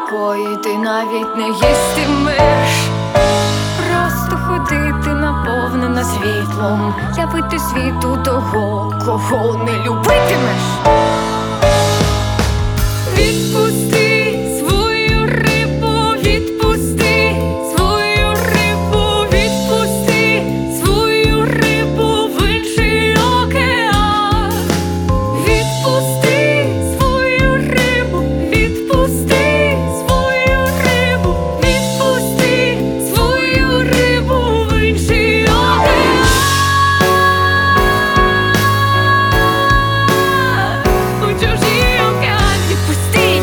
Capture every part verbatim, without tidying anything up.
якої ти навіть не їстимеш. Просто ходити наповнена світлом, явити світу того, кого не любитимеш. Відпусти свою рибу, відпусти свою рибу, відпусти свою рибу в інший океан. Відпусти свою рибу, відпусти свою рибу, відпусти свою рибу в інший океан. У чужий океан відпусти її.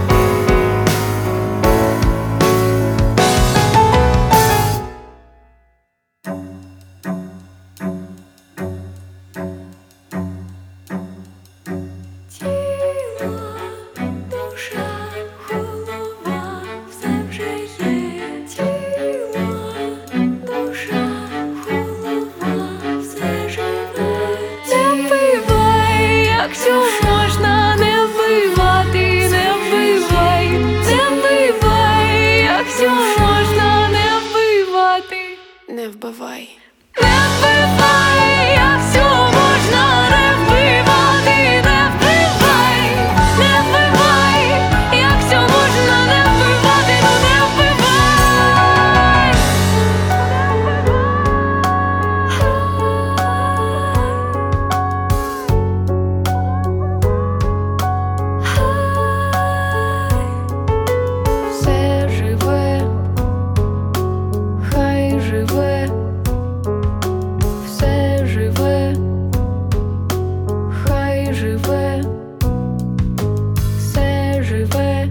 Тіло, душа, голова, все вже є. Тіло, душа, голова, все живе. Не вбивай, якщо можна, не вбивати, не вбивай, не вбивай, якщо можна, не вбивати, не вбивай. Не вбивай, якщо можна, не вбивати, не вбивай, не вбивай, якщо можна, не вбивати, ну не вбивай. Все живе, хай живе. Все живе, хай живе, все живе,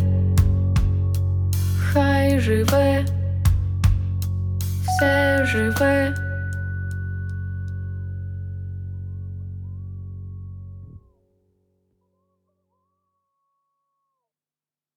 хай живе, все живе.